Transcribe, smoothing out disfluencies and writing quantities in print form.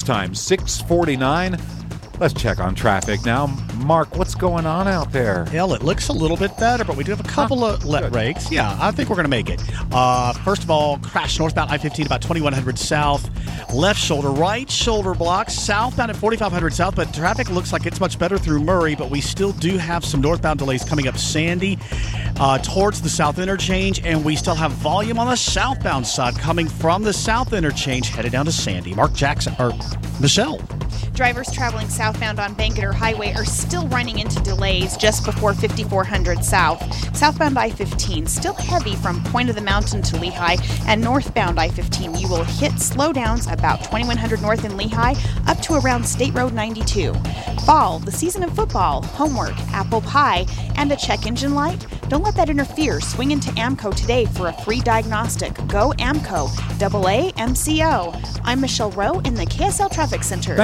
time, 6:49. Let's check on traffic now. Mark, what's going on out there? Well, it looks a little bit better, but we do have a couple of let rakes. Yeah, I think we're going to make it. First of all, crash northbound I-15 about 2100 south. Left shoulder, right shoulder blocks. Southbound at 4500 south, but traffic looks like it's much better through Murray, but we still do have some northbound delays coming up Sandy towards the south interchange, and we still have volume on the southbound side coming from the south interchange headed down to Sandy. Mark Jackson, or Michelle. Drivers traveling southbound on Bangerter Highway are still running into delays just before 5400 south. Southbound I-15 still heavy from Point of the Mountain to Lehigh, and northbound I-15 you will hit slowdowns about 2100 north in Lehigh up to around State Road 92. Fall, the season of football, homework, apple pie, and a check engine light? Don't let that interfere. Swing into AAMCO today for a free diagnostic. Go AAMCO, AAMCO. I'm Michelle Rowe in the KSL Traffic Center.